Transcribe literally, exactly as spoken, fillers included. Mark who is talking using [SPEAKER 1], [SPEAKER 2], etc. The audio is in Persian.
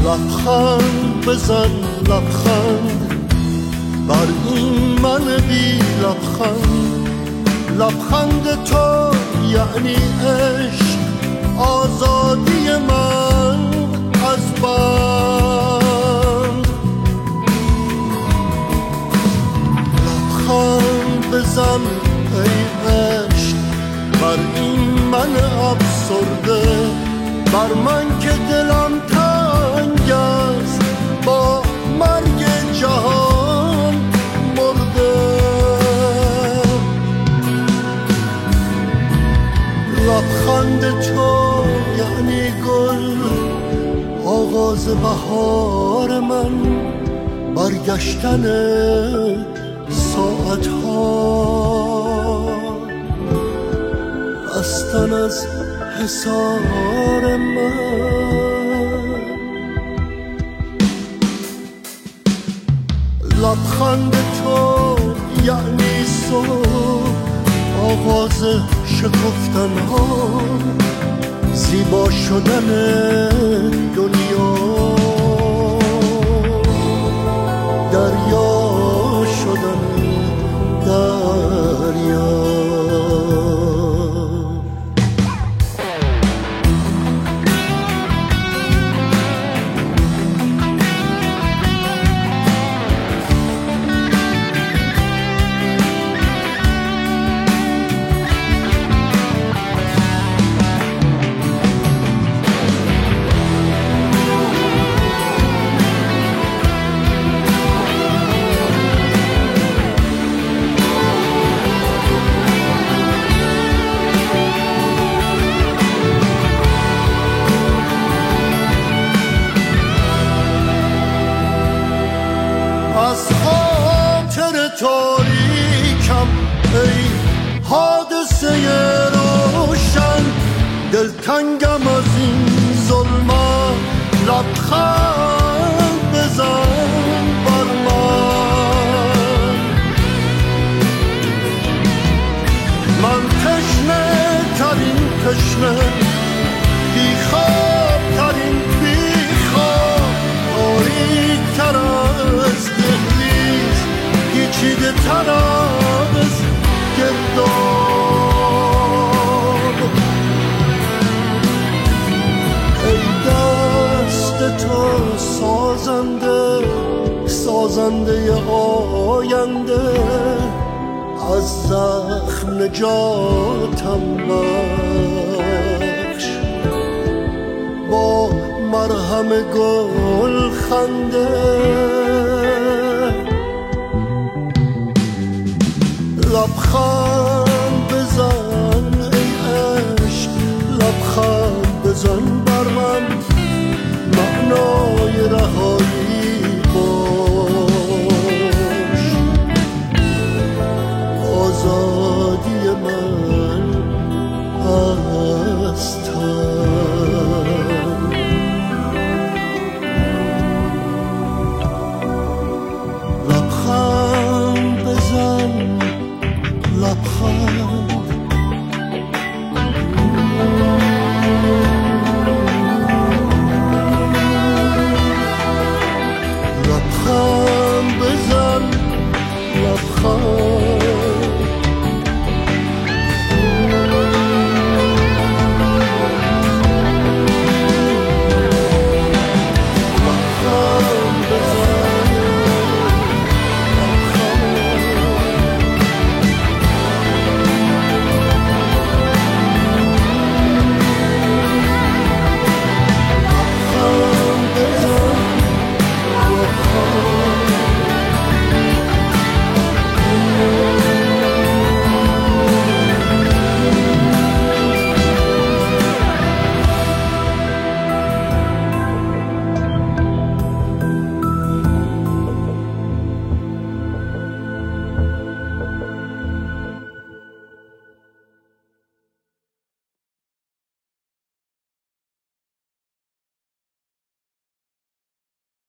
[SPEAKER 1] لبخند بزن لبخند بر این من بی لبخند. لبخند تو یعنی عشق، آزادی من از بند. لبخند بزن ای عشق بر این من افسرده، بر من که دلم تنگ است با مرگ جهان مرده. لبخند تو یعنی گل، آغاز بهار من، برگشتن ساعت ها، رستن از حصار من. لبخند تو یعنی صبح، آغاز شکفتن ها، زیبا شدن دنیا، دریا شدن دریا. از خاطر تاریکم ای حادثه روشن، دلتنگم از این ظلمت. لبخند بزن بر من، من تشنه ترین تشنه، بیخواب ترین بیخواب، تاریک تر از دهلیز، پیچیده تر از گرداب. ای دست تو سازنده، سازنده آینده، از زخم نجاتم بخش. با مرهم گل خنده لبخند بزن ای عشق، لبخند بزن بر من، معنای رهایی باش، آزادی من.